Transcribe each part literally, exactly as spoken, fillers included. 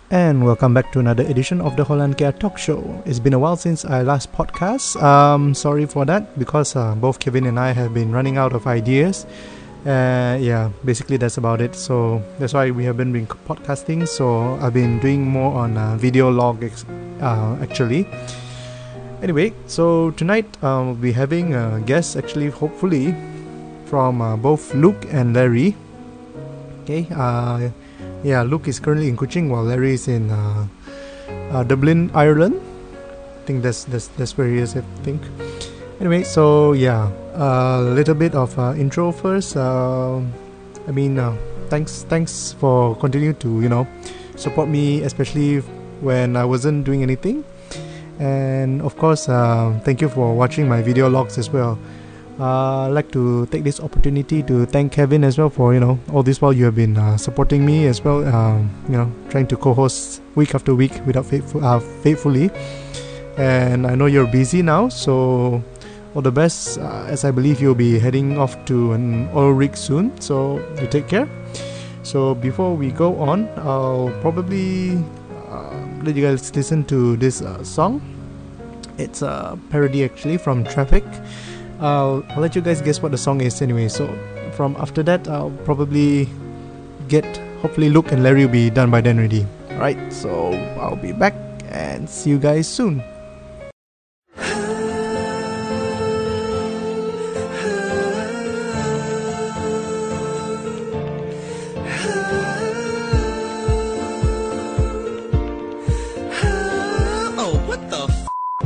And welcome back to another edition of the Holland Care Talk Show. It's been a while since I last podcast. Um, sorry for that because uh, both Kevin and I have been running out of ideas. Uh, yeah, basically that's about it. So that's why we have been doing podcasting. So I've been doing more on uh, video log ex- uh, actually. Anyway, so tonight uh, we'll be having a guest actually, hopefully, from uh, both Luke and Larry. Okay. Uh, Yeah, Luke is currently in Kuching while Larry is in uh, uh, Dublin, Ireland. I think that's that's that's where he is. I think. Anyway, so yeah, a uh, little bit of uh, intro first. Uh, I mean, uh, thanks thanks for continue to you know support me, especially when I wasn't doing anything. And of course, uh, thank you for watching my video logs as well. Uh, I'd like to take this opportunity to thank Kevin as well for you know all this while you have been uh, supporting me as well. Um, you know, trying to co-host week after week without faithful, uh, faithfully. And I know you're busy now, so all the best. Uh, as I believe you'll be heading off to an oil rig soon, so you take care. So before we go on, I'll probably uh, let you guys listen to this uh, song. It's a parody actually from Traffic. I'll, I'll let you guys guess what the song is anyway. So from after that, I'll probably get, hopefully Luke and Larry will be done by then already. Alright, so I'll be back and see you guys soon. Oh, what the f-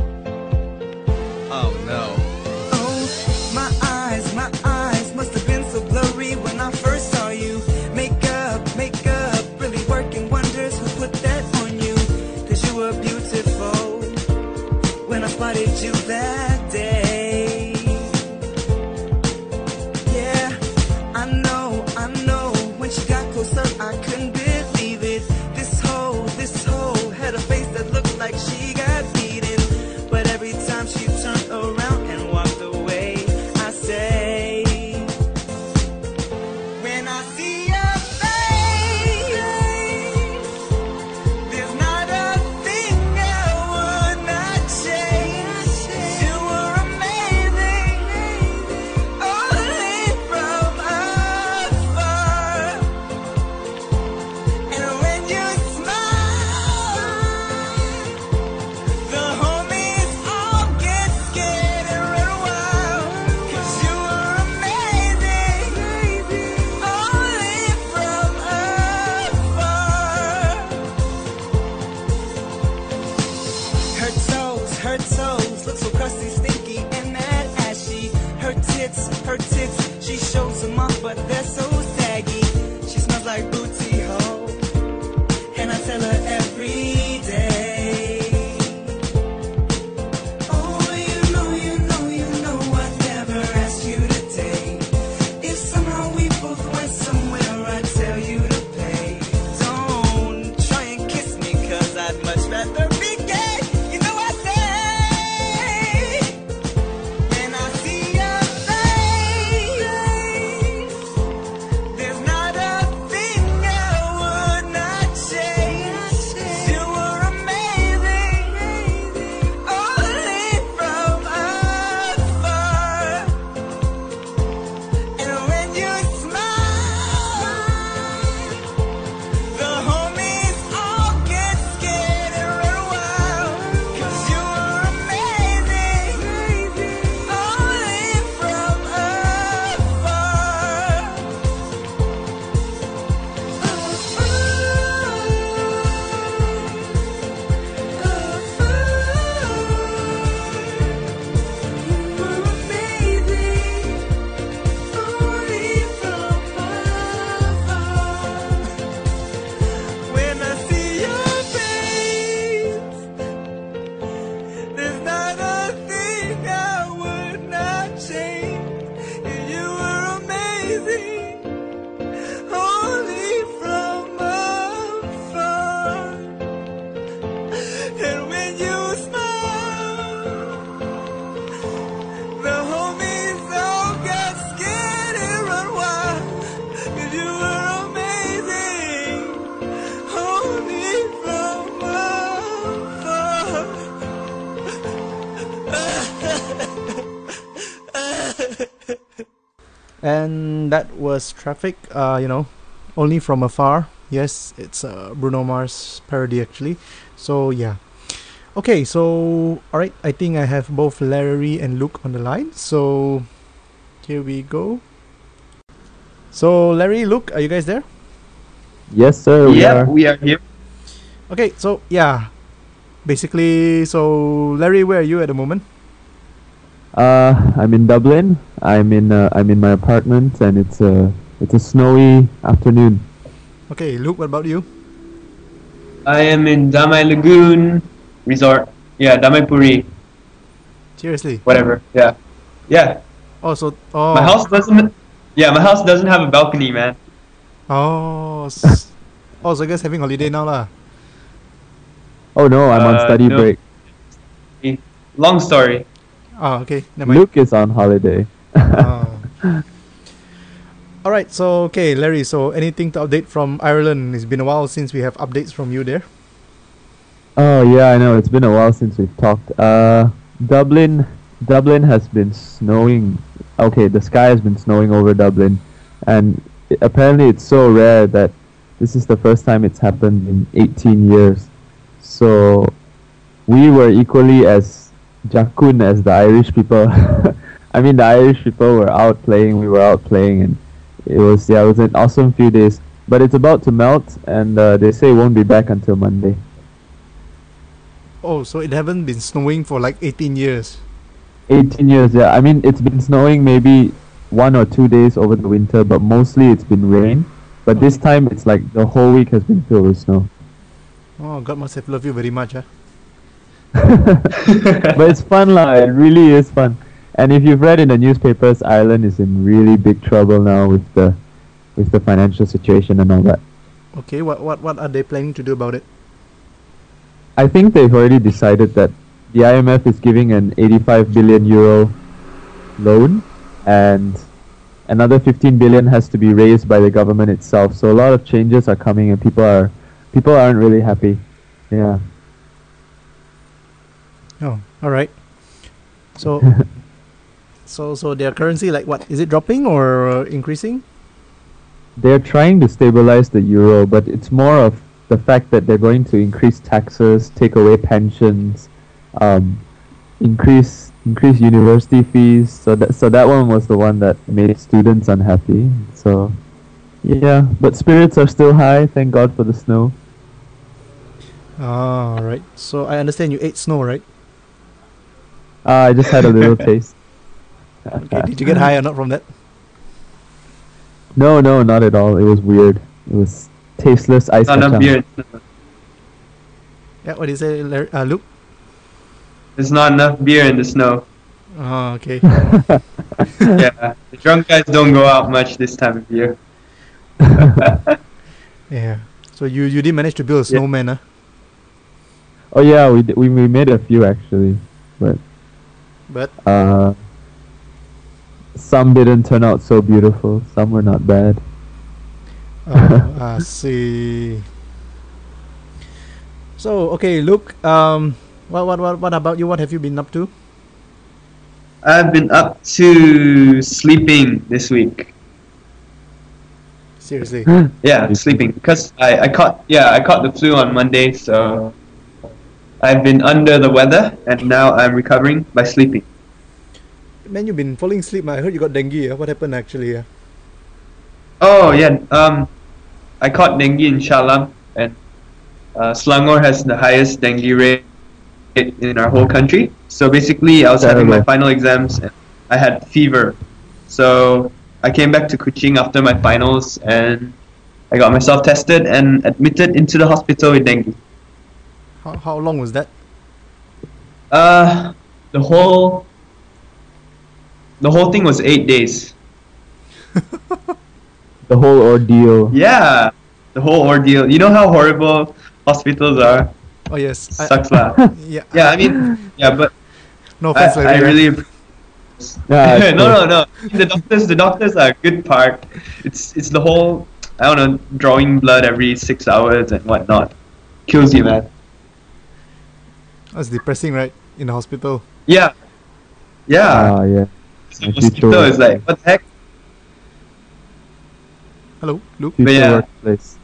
Oh no. My eyes, my eyes must have been so blurry when I first saw you. Makeup, makeup, really working wonders. Who put that on you? Cause you were beautiful. And that was Traffic, uh, you know, only from afar. Yes, it's a Bruno Mars parody actually. So yeah. Okay, so alright, I think I have both Larry and Luke on the line. So here we go. So Larry, Luke, are you guys there? Yes, sir. We Yeah, are. we are here. Okay, so yeah. Basically, so Larry, where are you at the moment? Uh, I'm in Dublin. I'm in. Uh, I'm in my apartment, and it's a. It's a snowy afternoon. Okay, Luke, what about you? I am in Damai Lagoon Resort. Yeah, Damai Puri, Seriously. whatever. Yeah, yeah. Oh, so oh, My house doesn't. Yeah, my house doesn't have a balcony, man. Oh, s- oh, so you guys having holiday now, lah? Oh no, I'm on Uh, study no. break. Long story. Oh, okay, never mind. Luke is on holiday. Oh. All right, so okay, Larry. So anything to update from Ireland? It's been a while since we have updates from you there. Oh yeah, I know. It's been a while since we've talked. Uh, Dublin, Dublin has been snowing. Okay, the sky has been snowing over Dublin, and i apparently it's so rare that this is the first time it's happened in eighteen years. So we were equally as jacun as the Irish people. I mean, the Irish people were out playing. We were out playing, and it was yeah, it was an awesome few days. But it's about to melt, and uh, they say it won't be back until Monday. Oh, so it haven't been snowing for like eighteen years. eighteen years, yeah. I mean, it's been snowing maybe one or two days over the winter, but mostly it's been rain. But this time it's like the whole week has been filled with snow. Oh, God must have loved you very much, huh? But it's fun lah, it really is fun. And if you've read in the newspapers, Ireland is in really big trouble now with the with the financial situation and all that. Okay, what what what are they planning to do about it? I think they've already decided that the I M F is giving an eighty-five billion euro loan, and another fifteen billion has to be raised by the government itself. So a lot of changes are coming, and people are people aren't really happy. Yeah. Oh, all right. So, so so their currency, like what? Is it dropping or uh, increasing? They're trying to stabilize the euro, but it's more of the fact that they're going to increase taxes, take away pensions, um, increase increase university fees. So that so that one was the one that made students unhappy. So yeah, but spirits are still high. Thank God for the snow. Ah, all right. So I understand you ate snow, right? Uh, I just had a little taste. Okay. Did you get high or not from that? No, no, not at all. It was weird. It was tasteless ice Not enough kacang. beer. Yeah. What did you say, Larry? Uh, Luke? There's not enough beer in the snow. Oh, okay. Yeah, the drunk guys don't go out much this time of year. Yeah. So you you did manage to build a Yeah. snowman, huh? Oh yeah, we, d- we we made a few actually, but But uh, some didn't turn out so beautiful. Some were not bad. oh, I see. So okay, Luke. Um, what what what what about you? What have you been up to? I've been up to sleeping this week. Seriously. Yeah, sleeping because I, I caught yeah I caught the flu on Monday, so I've been under the weather and now I'm recovering by sleeping. Man, you've been falling asleep. I heard you got dengue. Yeah? What happened actually? Yeah. Oh yeah, um, I caught dengue in Shalam, and uh, Selangor has the highest dengue rate in our whole country. So basically, I was having my Terrible. final exams and I had fever. So I came back to Kuching after my finals and I got myself tested and admitted into the hospital with dengue. How how long was that? Uh, the whole the whole thing was eight days. The whole ordeal. Yeah, the whole ordeal. You know how horrible hospitals are. Oh yes. I- Sucks lah. yeah. Yeah, I mean, yeah, but No I, offense, I Larry, really. Yeah, it's no, cool. no, no. The doctors, the doctors are a good part. It's it's the whole I don't know, drawing blood every six hours and whatnot. Kills you, man. That's depressing, right? In the hospital. Yeah, yeah. Ah, yeah. The actually mosquito true. is like, what the heck? Hello, Luke. future yeah. workplace.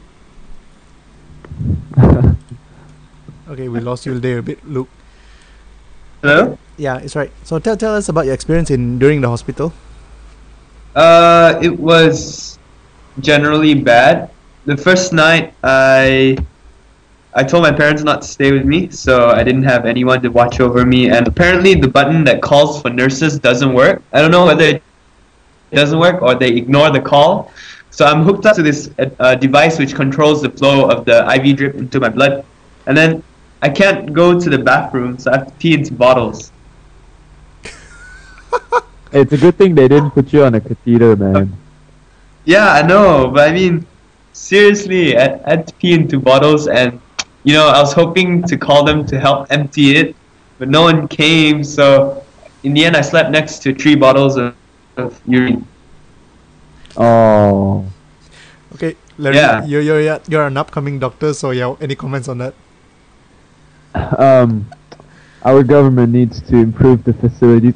Okay, we lost you there a bit, Luke. Hello? Yeah, it's right. So tell tell us about your experience in during the hospital. Uh, it was generally bad. The first night, I I told my parents not to stay with me, so I didn't have anyone to watch over me. And apparently, the button that calls for nurses doesn't work. I don't know whether it doesn't work or they ignore the call. So I'm hooked up to this uh, device which controls the flow of the I V drip into my blood, and then I can't go to the bathroom, so I have to pee into bottles. It's a good thing they didn't put you on a catheter, man. Yeah, I know, but I mean, seriously, I, I had to pee into bottles, and you know, I was hoping to call them to help empty it, but no one came. So in the end, I slept next to three bottles of, of urine. Oh. Okay, Larry, Yeah. you're, you're you're an upcoming doctor, so yeah, any comments on that? Um, our government needs to improve the facilities.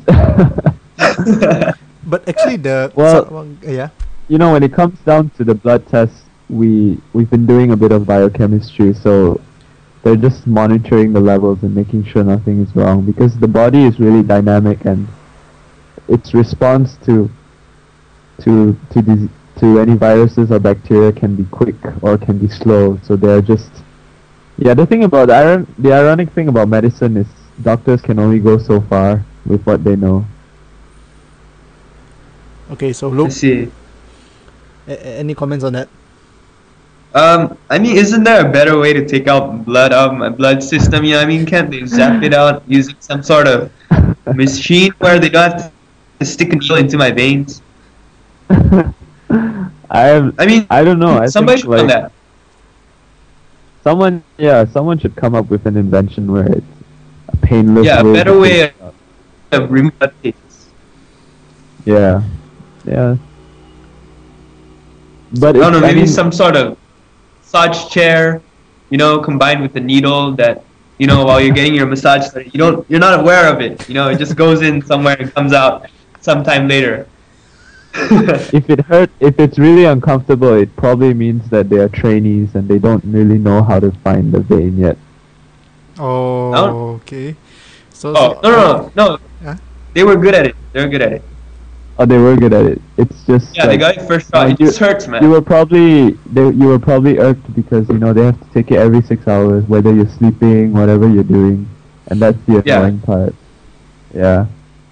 But actually, the Well- so- yeah. You know, when it comes down to the blood test, we we've been doing a bit of biochemistry, so they're just monitoring the levels and making sure nothing is wrong, because the body is really dynamic and its response to to to dis- to any viruses or bacteria can be quick or can be slow. So they're just yeah. The thing about the iron, the ironic thing about medicine is doctors can only go so far with what they know. Okay, so I Luke, see. a- a- any comments on that? Um, I mean, isn't there a better way to take out blood out of my blood system? You know, I mean, can't they zap it out using some sort of machine where they don't have to stick a needle into my veins? I have, I mean, I don't know. I somebody think should like do that. someone, yeah, someone should come up with an invention where it's a painless. Yeah, a way better to way take it out. of removing blood cases. Yeah, yeah. But I don't know, it's- I maybe mean, some sort of massage chair, you know, combined with the needle that, you know, while you're getting your massage, that you don't, you're not aware of it. You know, it just goes in somewhere and comes out sometime later. if it hurt, if it's really uncomfortable, it probably means that they are trainees and they don't really know how to find the vein yet. Oh, No? okay. So, Oh, so- no, no, no, no. Huh? They were good at it. They were good at it. Oh, they were good at it. It's just Yeah, they like, got it first shot. uh, It just hurts, man. you were probably they, you were probably irked because you know they have to take it every six hours, whether you're sleeping, whatever you're doing, and that's the Yeah. annoying part. Yeah.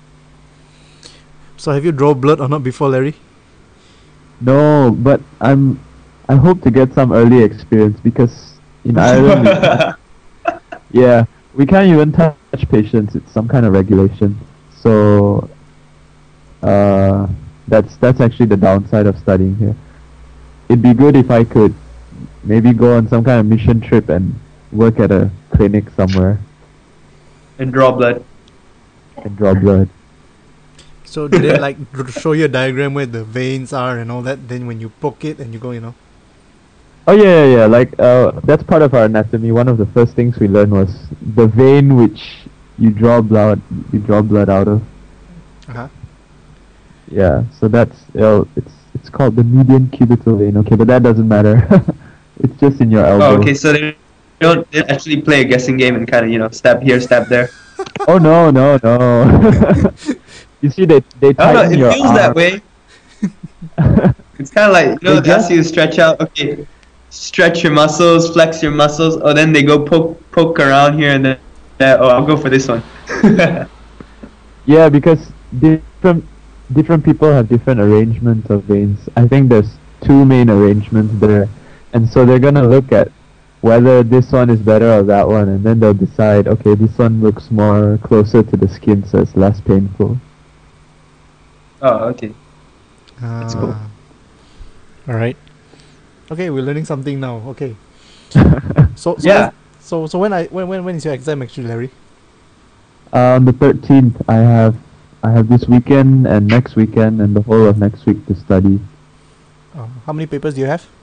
so have you drawn blood or not before, Larry? No, but I'm. I hope to get some early experience because in Ireland, we can't- yeah, we can't even touch patients. It's some kind of regulation. So, uh, that's that's actually the downside of studying here. It'd be good if I could maybe go on some kind of mission trip and work at a clinic somewhere And draw blood. and draw blood. So did it like dr- show you a diagram where the veins are and all that? Then when you poke it and you go, you know. Oh yeah, yeah, yeah. Like uh, that's part of our anatomy. One of the first things we learned was the vein which you draw blood, you draw blood out of. Uh-huh. Yeah, so that's uh, it's it's called the median cubital vein. Okay, but that doesn't matter. It's just in your elbow. Oh, okay, so they don't, they don't actually play a guessing game and kind of, you know, stab here, stab there. Oh no, no, no. You see, they they I don't tighten know, your it feels that arm. way. It's kind of like, you know, They they ask just- you to stretch out, okay, stretch your muscles, flex your muscles, oh, then they go poke poke around here and then, uh, oh, I'll go for this one. Yeah, because different different people have different arrangements of veins. I think there's two main arrangements there, and so they're gonna look at whether this one is better or that one, and then they'll decide, okay, this one looks more closer to the skin, so it's less painful. Oh, okay. That's cool. All right. Okay, we're learning something now. Okay. So, so Yeah. So so when I when when when is your exam actually, Larry? Uh, on the thirteenth, I have I have this weekend and next weekend and the whole of next week to study. Uh, how many papers do you have?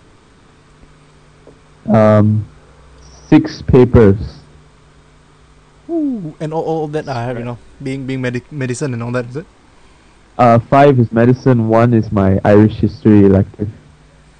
Um, six papers. Ooh, and all, all that I have, you know, being being medic medicine and all that, is it? Uh, five is medicine. One is my Irish history elective.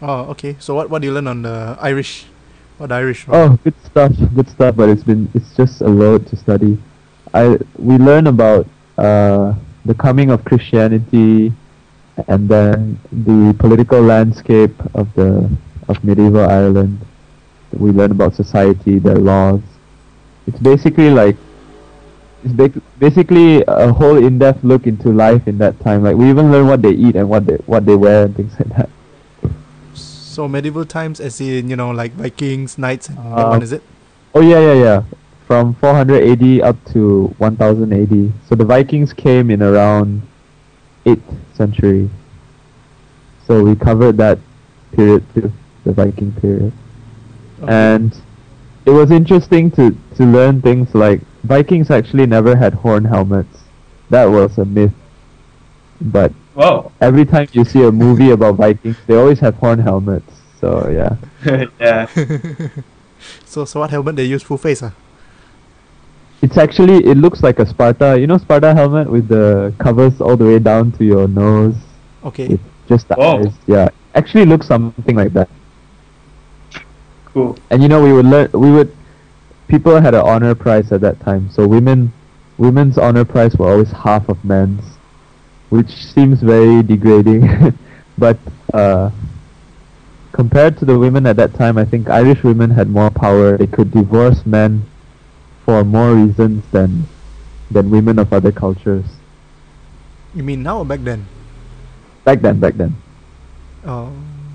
Oh, okay. So what what do you learn on the Irish? What Irish? Oh, good stuff, good stuff. But it's been it's just a load to study. I we learn about uh, the coming of Christianity, and then the political landscape of the of medieval Ireland. We learn about society, their laws. It's basically like it's ba- basically a whole in-depth look into life in that time. Like we even learn what they eat and what they what they wear and things like that. So medieval times, as in you know, like Vikings, knights, and that Uh, one, is it? Oh yeah, yeah, yeah. From four hundred A D up to one thousand A D. So the Vikings came in around eighth century. So we covered that period too, the Viking period. Okay. And it was interesting to, to learn things like Vikings actually never had horn helmets. That was a myth. But Whoa. every time you see a movie about Vikings, they always have horn helmets. So yeah. Yeah. So so what helmet they use? Full face, ah? It's actually, it looks like a Sparta, you know Sparta helmet with the covers all the way down to your nose Okay. with just the Whoa. eyes. Yeah, actually looks something like that. Cool. And you know, we would learn, we would, people had an honor prize at that time. So women, women's honor prize were always half of men's, which seems very degrading. But uh, compared to the women at that time, I think Irish women had more power. They could divorce men for more reasons than than women of other cultures. You mean now or back then? Back then, back then. Oh.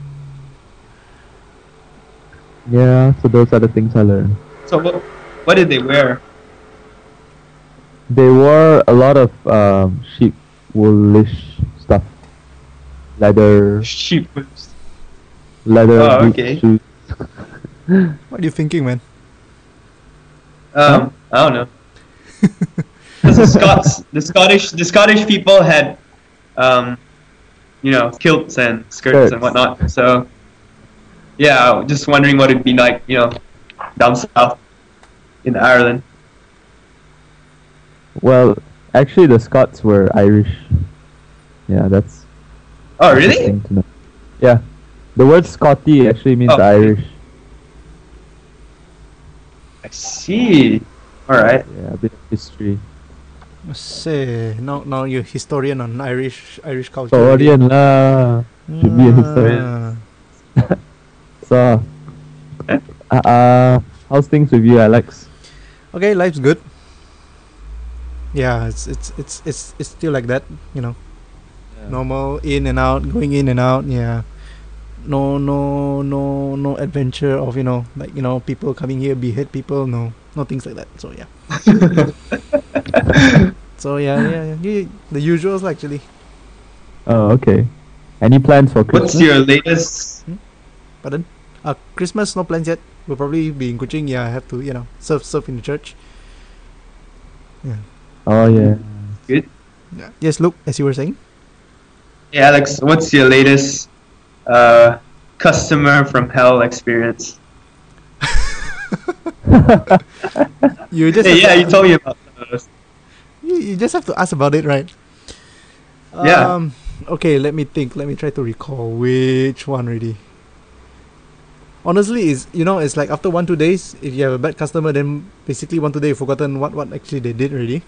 Yeah, so those are the things I learned. So what, what did they wear? They wore a lot of um, sheep woolish stuff. Leather, Sheep. leather Oh, boots, okay. shoes. What are you thinking, man? Um, I don't know. Because the Scots, the Scottish, the Scottish people had, um, you know, kilts and skirts Skirts. and whatnot. So, yeah, just wondering what it'd be like, you know, down south in Ireland. Well, actually, the Scots were Irish. Yeah, that's Oh, that's the really? thing to know. Yeah, the word Scotty actually means Oh. Irish. I see. All right. Yeah, a bit of history. Say now now you're historian on Irish Irish culture. Historian lah. Should be a historian. Ah. So, uh, uh, how's things with you, Alex? Okay, life's good. Yeah, it's it's it's it's it's still like that, you know. Normal, in and out, going in and out. Yeah, no no no no adventure of you know like you know people coming here behead people. No, no things like that. So yeah. So yeah yeah, yeah. You- the usuals actually. Oh, okay. Any plans for Christmas? What's your latest? Pardon? Uh, Christmas no plans yet. We'll probably be in Kuching. Yeah, I have to you know serve serve in the church. Yeah. Oh yeah. Good. Yeah. Yes, look, as you were saying. Hey, Alex, what's your latest uh, customer from hell experience? You just Hey, have yeah, to, you told me about those. you, you just have to ask about it, right? Yeah. Um, okay, let me think. Let me try to recall which one already. Honestly, is you know, it's like after one two days, if you have a bad customer, then basically one two day you've forgotten what what actually they did already.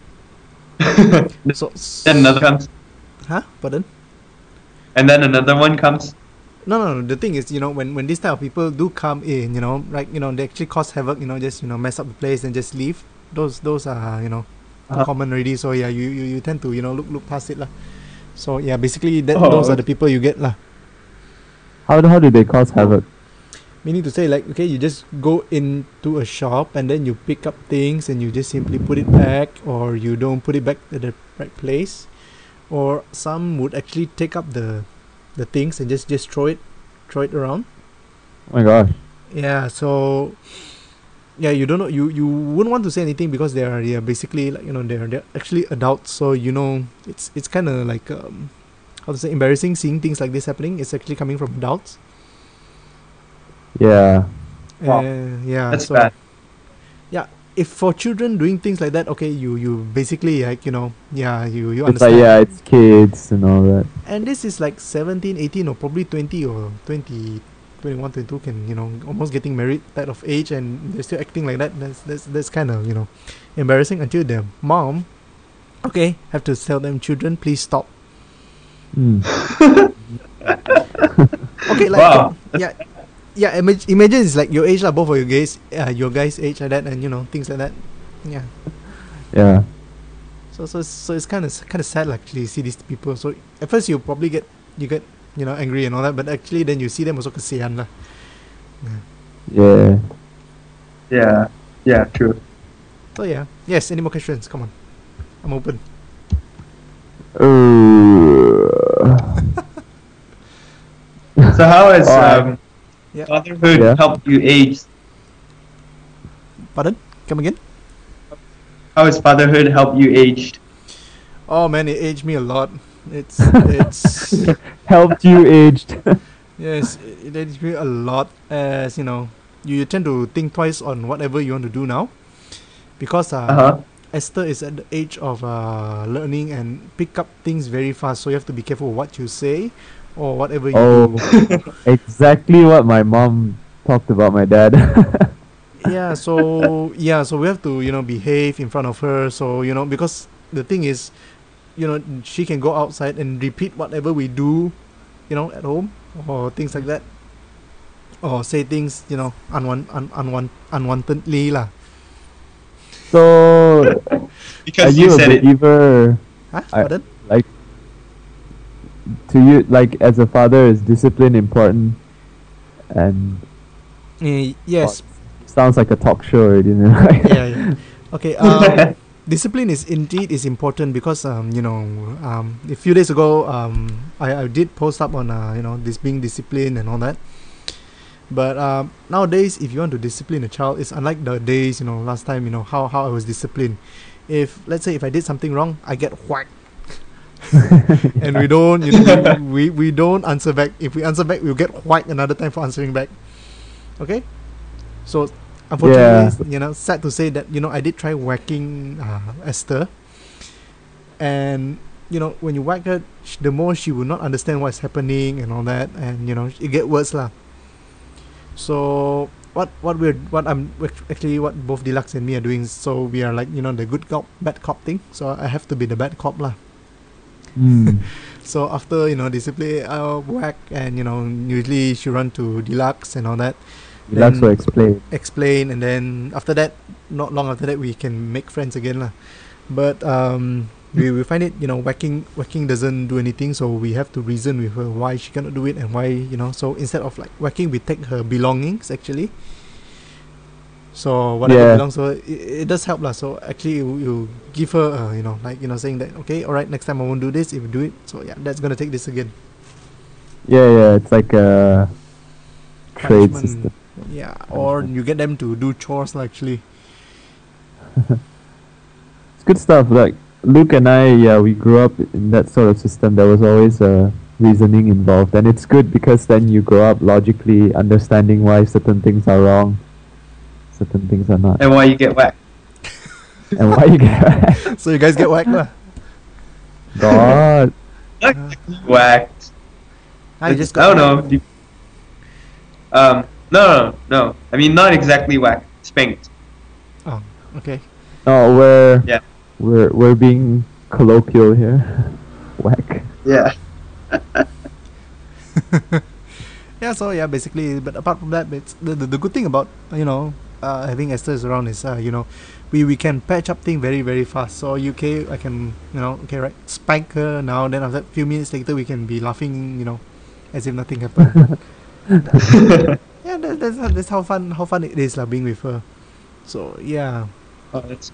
So Then another comes, huh? Pardon? and then another one comes. No, no, no. The thing is, you know, when when this type of people do come in, you know, like you know, they actually cause havoc. You know, just you know, mess up the place and just leave. Those those are you know, Uh-huh. common already. So yeah, you, you you tend to you know look look past it lah. So yeah, basically that Oh, those are the okay. people you get lah. How do, how do they cause havoc? Meaning to say, like, okay, you just go into a shop and then you pick up things and you just simply put it back, or you don't put it back at the right place, or some would actually take up the the things and just just throw it throw it around. Oh my gosh. Yeah, so yeah, you don't know, you you wouldn't want to say anything because they are, they are basically like you know they're they're actually adults, so you know it's it's kind of like um how to say, embarrassing seeing things like this happening. It's actually coming from adults. Yeah. Wow. Uh, yeah, That's so bad. if for children doing things like that, okay, you you basically like you know, yeah, you you It's like understand. yeah, it's kids and all that. And this is like seventeen, eighteen, or probably twenty or twenty, twenty-one, twenty-two, can, you know, almost getting married type of age, and they're still acting like that. That's that's, that's kind of, you know, embarrassing until their mom, okay, have to tell them, children, please stop. Mm. Okay, like, Wow. yeah, yeah, imag- imagine it's like your age, lah, both of your guys, uh, your guys' age like that, and, you know, things like that. Yeah. Yeah. So so so it's kind of kind of sad, like, actually see these people. So at first you probably get you get you know angry and all that, but actually then you see them also kesian lah. Yeah. Yeah. Yeah. True. So yeah, yes. Any more questions? Come on, I'm open. Uh, So how has Oh, I- um, Yeah. fatherhood Yeah. helped you age? Pardon? Come again? How has fatherhood helped you aged? Oh man, it aged me a lot. It's it's helped you aged. yes, it, it aged me a lot. As you know, you, you tend to think twice on whatever you want to do now, because uh, Uh huh. Esther is at the age of uh, learning and pick up things very fast. So you have to be careful what you say or whatever you Oh, do. exactly what my mom talked about my dad. Yeah, so yeah, so we have to, you know, behave in front of her. So, you know, because the thing is, you know, she can go outside and repeat whatever we do, you know, at home, or things like that, or say things, you know, unwan- un- unwan- unwantedly lah. So, are Because you you a said it. believer? Huh? I- Pardon? Like, to you, like as a father, is discipline important? And Eh, yes. sounds like a talk show already, you know? Yeah, yeah. Okay. Um, discipline is indeed is important because um you know um a few days ago um I, I did post up on uh you know this being disciplined and all that. But um, nowadays, if you want to discipline a child, it's unlike the days, you know, last time, you know, how, how I was disciplined. If, let's say, if I did something wrong, I get whacked. And we don't, you know, we, we, we don't answer back. If we answer back, we'll get whacked another time for answering back. Okay? So, unfortunately, you know, sad to say that, you know, I did try whacking uh, Esther. And, you know, when you whack her, sh- the more she will not understand what's happening and all that. And, you know, it get worse lah. So what what we're what I'm act- actually what both Deluxe and me are doing, so we are like, you know, the good cop bad cop thing, so I have to be the bad cop lah. Mm. So after, you know, discipline, uh, whack, and, you know, usually she run to Deluxe and all that, Relax Then- or explain. explain, and then after that, not long after that, we can make friends again lah. But um we, we find it, you know, whacking whacking doesn't do anything, so we have to reason with her why she cannot do it and why, you know. So instead of like whacking, we take her belongings actually. So whatever Yeah. belongs to her, it, it does help lah. So actually, you, you give her, uh, you know, like, you know, saying that, okay, all right, next time I won't do this. If you do it, so yeah, that's gonna take this again. Yeah, yeah, it's like a trade Punishment. system. Yeah, or you get them to do chores lah, actually. It's good stuff. Like Luke and I, yeah, we grew up in that sort of system. There was always a reasoning involved, and it's good because then you grow up logically understanding why certain things are wrong, certain things are not, And why you get whacked? and why you get So you guys get whacked lah. God. Whacked. I just I got don't know. You- Um, no, no, no. I mean, not exactly whacked. Spanked. Oh, okay. No, we're Yeah. we're we're being colloquial here. Whack. Yeah. Yeah, so yeah, basically, but apart from that, it's the, the, the good thing about, you know, uh, having Esther around is, uh, you know, we, we can patch up things very, very fast. So, U K, I can, you know, okay, right, spank her now, then after a few minutes later, we can be laughing, you know, as if nothing happened. Yeah, that, that's, how- that's how fun, how fun it is, like, being with her. So, yeah, Oh, that's...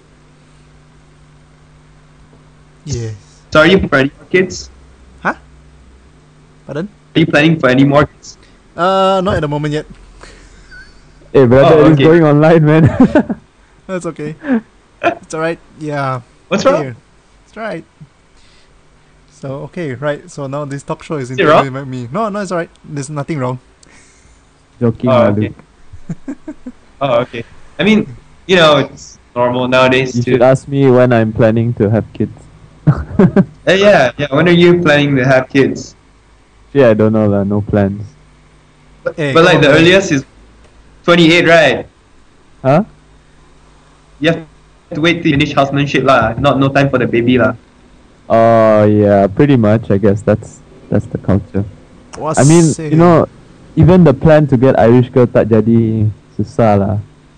yes. So, are you for any more kids? Pardon? Are you planning for any more kids? Uh, not at the moment yet. Hey, brother, Oh, it's okay. going online, man. That's okay. It's alright, yeah. What's Okay. wrong? It's right. So okay, right. So now this talk show is it wrong? interviewing about me. No, no, it's alright. There's nothing wrong. Joking, Oh, lah, okay. Luke. Oh, okay. I mean, you know, it's normal nowadays You too. should ask me when I'm planning to have kids. Uh, yeah, yeah. When are you planning to have kids? Yeah, I don't know lah. No plans. But, Hey, but come like on, the man. earliest is twenty-eight, right? Huh? You have to wait till you finish housemanship lah. Not no time for the baby lah. Oh yeah, pretty much. I guess that's that's the culture. What's I mean, say? you know, even the plan to get Irish girl tak jadi susah lah.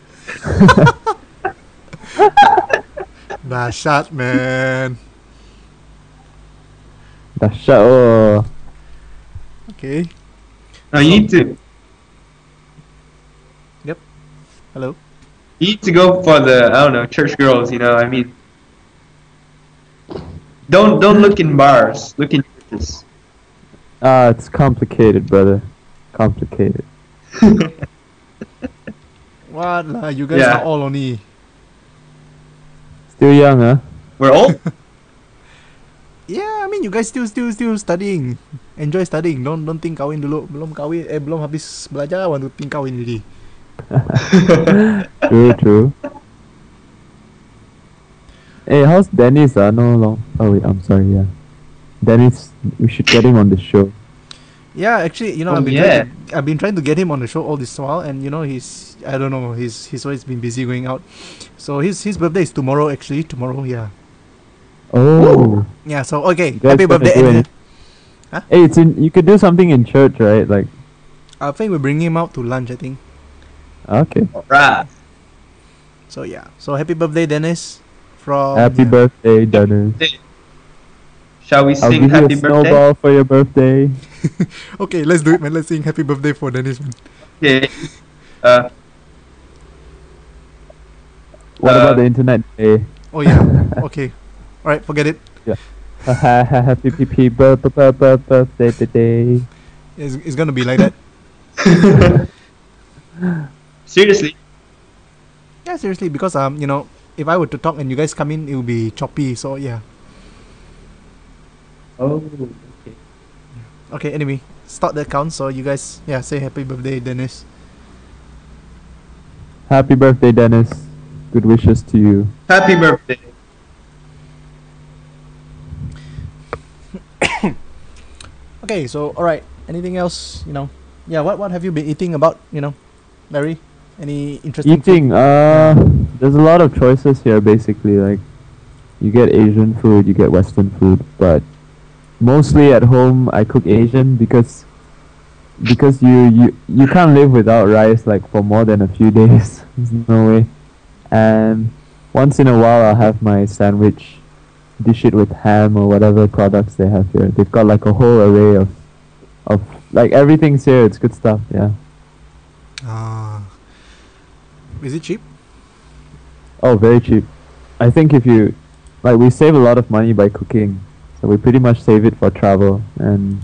Dahsyat, man. Dahsyat oh. Okay. No, you need to Hello. you need to go for the I don't know church girls. You know, I mean, don't don't look in bars. Look in churches. Ah, it's complicated, brother. Complicated. What lah? You guys Yeah. are all only. Still young, huh? We're old. Yeah, I mean you guys still still still studying. Enjoy studying. Don't don't think kahwin dulu. Belum kahwin eh belum habis belajar want to think kahwin already. True, true. Hey, how's Dennis? Ah, no long. Oh wait, I'm sorry. Yeah, Dennis. We should get him on the show. Yeah, actually, you know, Oh, I've been yeah. trying to, I've been trying to get him on the show all this while, and you know, he's I don't know, he's he's always been busy going out. So his his birthday is tomorrow. Actually, tomorrow. Yeah. Oh, Yeah. So okay, You guys happy gonna birthday. do Anyway. any- hey, it's in. You could do something in church, right? Like, I think we're bringing him out to lunch. I think. okay. Right. So yeah. So happy birthday, Dennis. From Happy yeah. birthday, Dennis. Shall we I'll sing give you happy a birthday? snowball for your birthday. Okay, let's do it, man. Let's sing happy birthday for Dennis, man. Okay. Uh, What Uh, about the internet day? Oh yeah. Okay. All right. Forget it. Happy P P birthday today. It's, it's gonna be like that. seriously. Yeah, seriously, because um, you know, if I were to talk and you guys come in, it will be choppy. So yeah. Oh. Okay. Okay. Anyway, start that count. So you guys, yeah, say happy birthday, Dennis. Happy birthday, Dennis. Good wishes to you. Happy birthday. Okay. So all right. Anything else? You know. Yeah. What What have you been eating about? You know, Larry. Any interesting food? Eating, uh, there's a lot of choices here. Basically, like you get Asian food, you get Western food, but mostly at home I cook Asian because because you you you can't live without rice like for more than a few days. There's no way. And once in a while I'll have my sandwich, dish it with ham or whatever products they have here. They've got like a whole array of of like everything's here. It's good stuff. Yeah. Ah. Is it cheap? Oh, very cheap. I think if you, like, we save a lot of money by cooking, so we pretty much save it for travel. And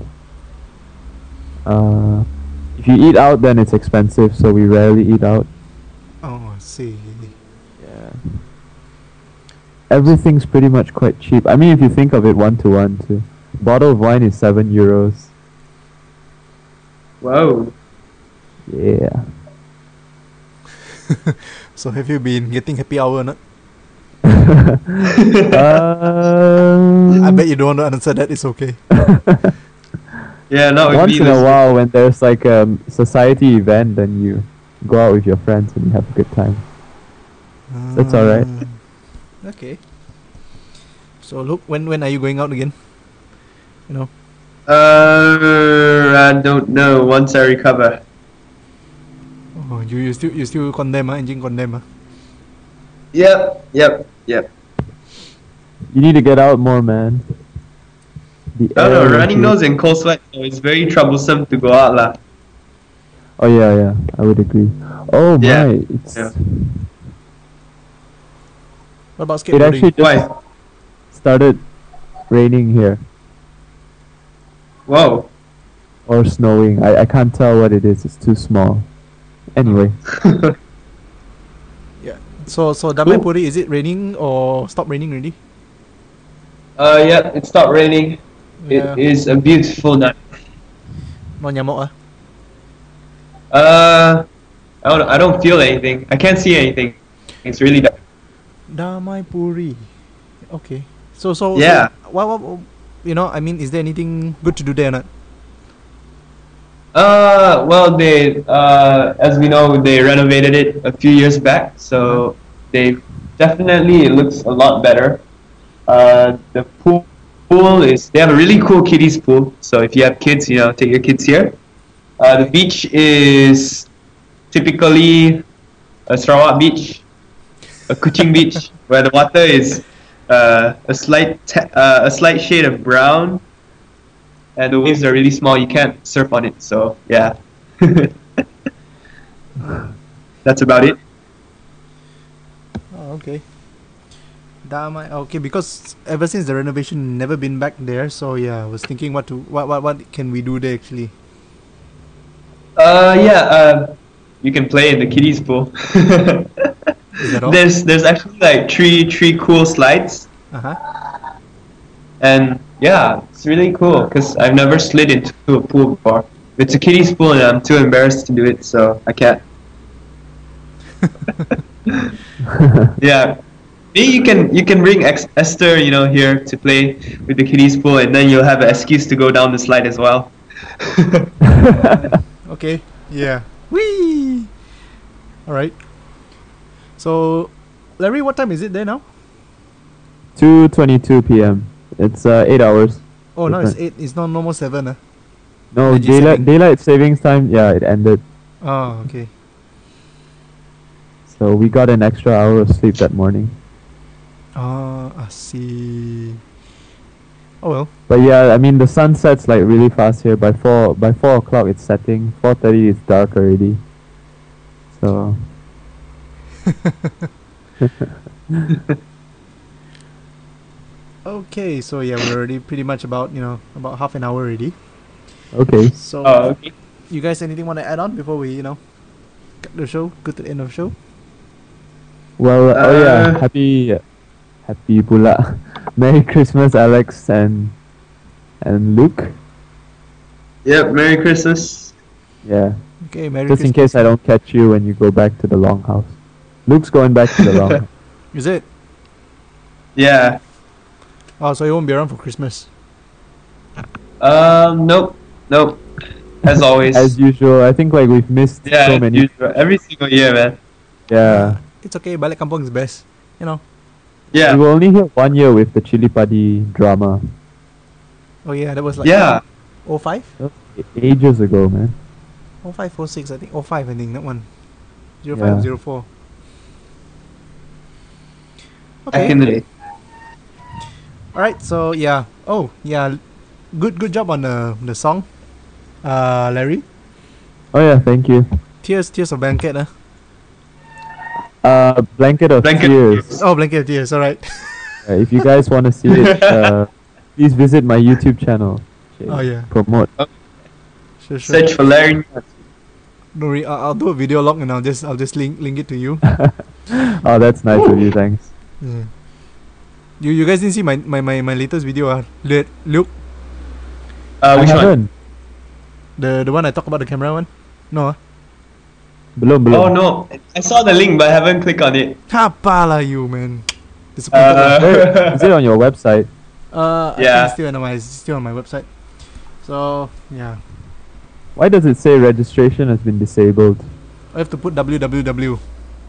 uh, if you eat out, then it's expensive, so we rarely eat out. Oh, I see. Yeah. Everything's pretty much quite cheap. I mean, if you think of it one to one, too. Bottle of wine is seven euros. Whoa. Yeah. So have you been getting happy hour or not? um, I bet you don't want to answer that. It's okay. Yeah, no. it'd Once be in a this- while, when there's like a society event, then you go out with your friends and you have a good time. That's alright. Ah, Okay. So look, when when are you going out again? You know. Uh, I don't know. Once I recover. Oh, you, you still you still condemn, ah? Anjing condemn, ah? Yep. Yep. Yep. You need to get out more, man. The I don't know. air Running is- nose and cold sweat. So it's very troublesome to go out lah. Oh yeah, yeah, I would agree. Oh Yeah, my, it's yeah. What about it skateboarding? actually just Why? started raining here Whoa. or snowing. I I can't tell what it is. It's too small. Anyway, So so Damai Puri, is it raining or stop raining already? Uh, yep. It stopped raining. Yeah. It is a beautiful night. No nyamuk, ah? Uh, I don't. I don't feel anything. I can't see anything. It's really dark. Damai Puri. Okay. So so Yeah. So what, what you know? I mean, is there anything good to do there or not? Uh, well, they, uh, as we know, they renovated it a few years back, so they definitely it looks a lot better. Uh, the pool, pool is they have a really cool kiddies pool. So if you have kids, you know, take your kids here. Uh, the beach is typically a Sarawak beach, a Kuching beach, where the water is uh, a slight te- uh, a slight shade of brown, and the waves are really small. You can't surf on it. So yeah, that's about it. Oh, okay. Damai. Okay, because ever since the renovation, never been back there. So yeah, I was thinking what to what what what can we do there actually? Uh, yeah. Uh, you can play in the kiddies pool. Is that all? there's there's actually like three three cool slides, Uh huh. and yeah, it's really cool because I've never slid into a pool before. It's a kiddies pool, and I'm too embarrassed to do it, so I can't. Yeah, maybe you can you can bring Ex- Esther, you know, here to play with the kiddies pool, and then you'll have an excuse to go down the slide as well. Okay. Yeah. Whee! Alright. So, Larry, what time is it there now? two twenty-two p.m. It's uh, eight hours. Oh, now it's Different. eight. It's not normal seven. Uh. No, Energy daylight saving. daylight savings time. Yeah, it ended. Oh, okay. So we got an extra hour of sleep that morning. Ah, I see. Oh well. But yeah, I mean the sun sets like really fast here. By four by four o'clock it's setting. Four thirty it's dark already. So Okay, so yeah, we're already pretty much about you know about half an hour already. okay. So, Oh, okay. you guys, anything want to add on before we you know cut the show? Go to the end of the show. Well, oh yeah, Uh, happy happy pula. Merry Christmas, Alex and and Luke. Yep. Merry Christmas. Yeah. Okay, Merry Just in Christmas. case I don't catch you when you go back to the longhouse. Luke's going back to the longhouse. Is it? Yeah. Oh, so you won't be around for Christmas. Um. Nope. Nope. As always. As usual, I think like we've missed yeah. so as many. usual. Every single year, man. Yeah. It's okay. Balik Kampung is best. You know. Yeah. We were only here one year with the Chili Padi drama. Oh yeah, that was like Yeah. oh five? That was a- ages ago, man. oh five, oh six, I think. oh five, I think, that one. zero Yeah. five, zero four. Back Okay. in the day. Alright, so yeah. Oh, yeah. Good good job on the the song. Uh Larry. Oh yeah, thank you. Tears Tears of Blanket, uh. Uh, Blanket of Blanket. Tears. Oh, Blanket of Tears, alright. Uh, if you guys want to see it, uh, please visit my YouTube channel. Okay, Oh yeah. Promote. Sure, sure. Search for Larry. Don't worry, I'll, I'll do a video log and I'll just I'll just link link it to you. Oh, that's nice of you. Thanks. Yeah. You you guys didn't see my my, my, my latest video, uh, Le- Luke? Uh, I which one? haven't. The the one I talk about the camera one? No, uh. Belum, belum. Oh no, I saw the link but I haven't clicked on it. Ha pala you, man. Disappointed. Uh, Where- Is it on your website? Uh, I Yeah. think it's still on my it's still on my website. So yeah, Why does it say registration has been disabled? I have to put www.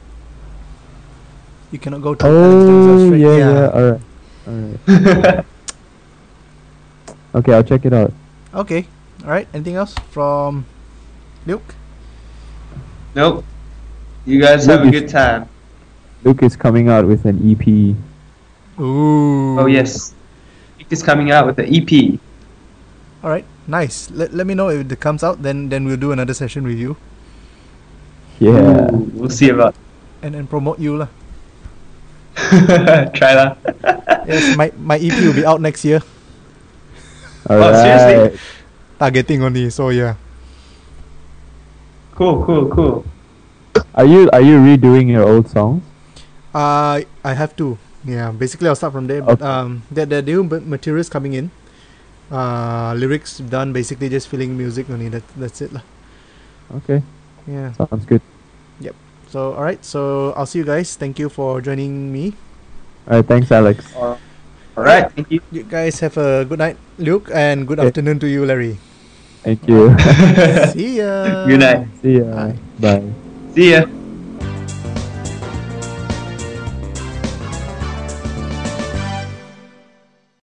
You cannot go to Alex Oh, Jones straight. yeah, yeah. Alright. Alright. Okay, I'll check it out. Okay. All right. Anything else from Luke? Nope. You guys Luke have a is- good time. Luke is coming out with an E P. Ooh. Oh yes. Nick is coming out with the E P. All right. Nice. Let, let me know if it comes out. Then then we'll do another session with you Yeah. Ooh, we'll see about. and and promote you lah. Try that. Yes. My my E P will be out next year. Alright. seriously? Targeting only. So yeah. Cool, cool, cool. Are you are you redoing your old songs? Uh, I have to. Yeah, basically I'll start from there. But Okay. um, there there are new ma- materials coming in. Uh, lyrics done. Basically just filling music only. That that's it lah. Okay, Yeah. sounds good. So all right. So I'll see you guys. Thank you for joining me. All right, thanks, Alex. All right. Thank you. You guys have a good night, Luke, and good Okay. afternoon to you, Larry. Thank you. See ya. Good night. See ya. Bye. Bye. See ya.